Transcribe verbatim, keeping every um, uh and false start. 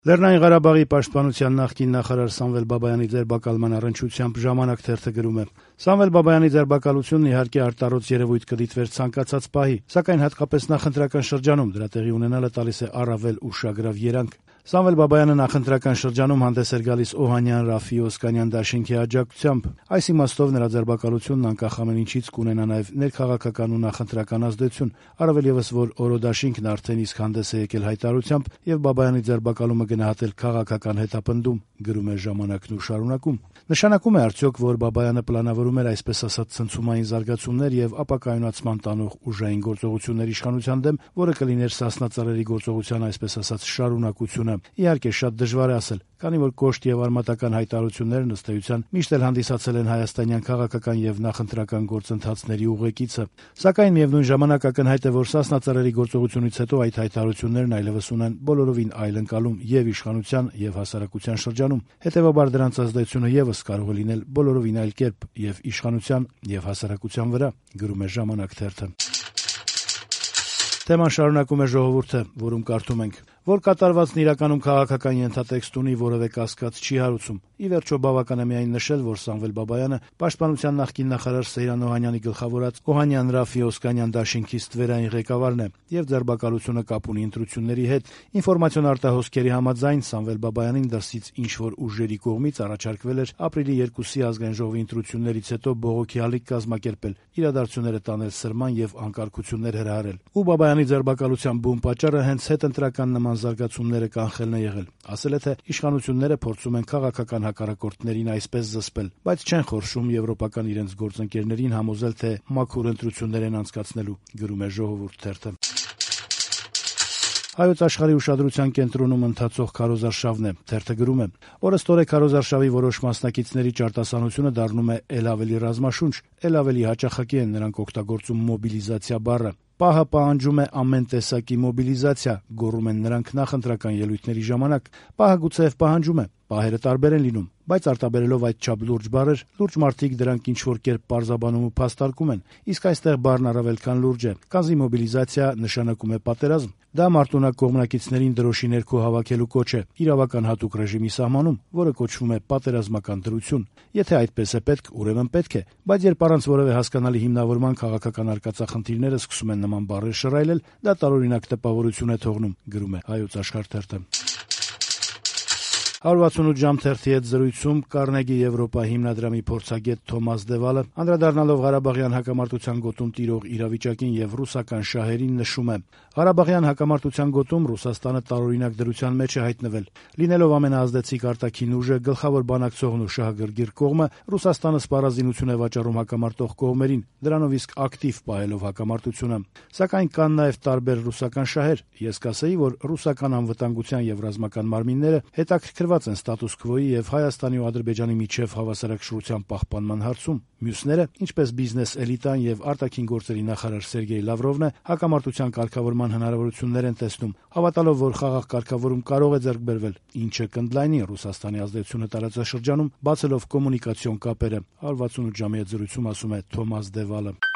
Լեռնային Ղարաբաղի պաշտպանության նախկին նախարար Սամվել Բաբայանի ձերբակալման առնչությամբ «Ժամանակ» թերթը գրում է. Սամվել Բաբայանի ձերբակալությունն իհարկե արտարոց երևույթ կդիտվեր ցանկացած պահի, սակայն հատկապես նախընտրական շրջանում դրա տեղի ունենալը տալիս է առավել ուշագրավ երանգ։ Սամվել Բաբայանը նախընտրական շրջանում հանդես էր գալիս Օհանյան, Ռաֆի, Օսկանյան դաշինքի աջակցությամբ։ Այս իմաստով նրա ձերբակալությունն անկախ ամեն ինչից կունենա նաև ներքաղաքական ու նախընտրական ազդեցություն, առավել ևս որ Օրո դաշինքն արդեն իսկ հանդես է եկել հայտարարությամբ եւ Բաբայանի ձերբակալումը գնահատել քաղաքական հետապնդում, գրում է «Ժամանակն» ու շարունակում. Նշանակում է արդյոք, որ Բաբայանը պլանավորում էր այսպես ասած ցնցումային զարգացումներ եւ ապակայունացման տանող ուժային գործողություններ իշխանության դեմ, որը կլիներ Սասնա ծռերի գործողության այսպես ասած շարունակությունը։ Իհարկե շատ դժվար է ասել, քանի որ կոշտ եւ արմատական հայտարարություններն ըստ էության միշտ էլ հանդիսացել են հայաստանյան քաղաքական եւ նախընտրական գործընթացների ուղեկիցը։ Սակայն միևնույն ժամանակ ակնհայտ է, որ Սասնա ծռերի գործողությունից հետո այդ հայտարարություններն այլևս ունեն բոլորովին այլ ընկալում եւ իշխանության եւ հասարակության շրջանում։ Հետեւաբար դրանց ազդեցությունը եւս կարող է լինել բոլորովին այլ կերպ եւ իշխանության եւ հասարակության վրա, գրում է «Ժամանակ» թերթը։ Թեման շարունակում է «Ժողովուրդը», որում կարդում ենք. որ կատարվածն իրականում քաղաքական ենթատեքստ ունի, որևէ կասկած չի հարուցում։ Ի վերջո բավական է միայն նշել, որ Սամվել Բաբայանը պաշտպանության նախկին նախարար Սեյրան Օհանյանի գլխավորած Օհանյան, Ռաֆի, Օսկանյան դաշինքի ստվերային ղեկավարն է եւ ձերբակալությունը կապ ունի ընտրությունների հետ։ Ինֆորմացիոն արտահոսքերի համաձայն Սամվել Բաբայանին դրսից ինչ որ ուժերի կողմից առաջարկվել էր ապրիլի երկուսի ազգային ժողովի ընտրություններից հետո բողոքի ալիք կազմակերպել, իրադարձությունները տանել սրման եւ անկարգություններ հրահրել։ Ու Բաբայանի ձերբակալության բուն պատճառը հենց հետընտրական նման զարգացումները կանխելն է եղել։ Ասել է, թե իշխանությունները փորձում են քաղաքական հակառակորդներին այսպես զսպել, բայց չեն խորշում եվրոպական իրենց գործընկերներին համոզել, թե մաքուր ընտրություններ են անցկացնելու, գրում է «Ժողովուրդ» թերթը։ Հայոց աշխարհի ուշադրության կենտրոնում ընթացող քարոզարշավն է, թերթը գրում է. օրըստօրե քարոզարշավի որոշ մասնակիցների ճարտասանությունը դառնում է ել ավելի ռազմաշունչ, ել ավելի հաճախակի են նրանք օգտագործում մոբիլիզացիա բառը։ Պահը պահանջում է ամեն տեսակի մոբիլիզացիա, գոռում են նրանք նախընտրական ելույթների ժամանակ։ Պահը գուցեև պահանջում է, պահերը տարբեր են լինում, բայց արտաբերելով այդչափ լուրջ բառեր, լուրջ մարդիկ դրանք ինչ-որ կերպ պարզաբանում ու փաստարկում են, իսկ այստեղ բառն առավել քան լուրջ է։ Կանզի մոբիլիզացիա նշանակում է պատերազմ։ Դա մարտունակ կողմնակիցներին դրոշի ներքո հավաքելու կոչ է, իրավական հատուկ ռեժիմի սահմանում, որը կոչվում է պատերազմական դրություն։ Եթե այդպես է պետք, ուրեմն պետք է, բայց երբ առանց որևէ հասկանալի հիմնավորման քաղաքական արկածախնդիրները սկսում են նման բառեր շռայլել, դա տարօրինակ տպավորություն է թողնում, գրում է «Հայոց աշխարհ» թերթը։ հարյուր վաթսունութ ժամ թերթի հետ զրույցում Կարնեգի Եվրոպա հիմնադրամի փորձագետ Թոմաս Դևալը, անդրադառնալով Ղարաբաղյան հակամարտության գոտում տիրող իրավիճակին եւ ռուսական շահերին, նշում է. Ղարաբաղյան հակամարտության գոտում Ռուսաստանը տարօրինակ դրության մեջ է հայտնվել։ Լինելով ամենաազդեցիկ արտաքին ուժը, գլխավոր բանակցողն ու շահագրգիռ կողմը, Ռուսաստանը սպառազինություն է վաճառում հակամարտող կողմերին, դրանով իսկ ակտիվ պահելով հակամարտությունը։ Սակայն կան նաեւ տարբեր ռուսական շահեր։ Ես կասեի, որ ռուսական անվտանգության եւ ռազմական մարմինները հետաքրքրված են ստատուս քվոյի եւ Հայաստանի ու Ադրբեջանի միջև հավասարակշռության պահպանման հարցում։ Մյուսները, ինչպես բիզնես էլիտան եւ արտաքին գործերի նախարար Սերգեյ Լավրովն է, հակամարտության կարգավորման հնարավորություններ են տեսնում, հավատալով, որ խաղաղ կարգավորում կարող է ձեռք բերվել, ինչը կընդլայնի Ռուսաստանի ազդեցությունը տարածաշրջանում, բացելով կոմունիկացիոն կապերը։ հարյուր վաթսունութ ժամի հետ զրույցում ասում է Թոմաս Դևալը։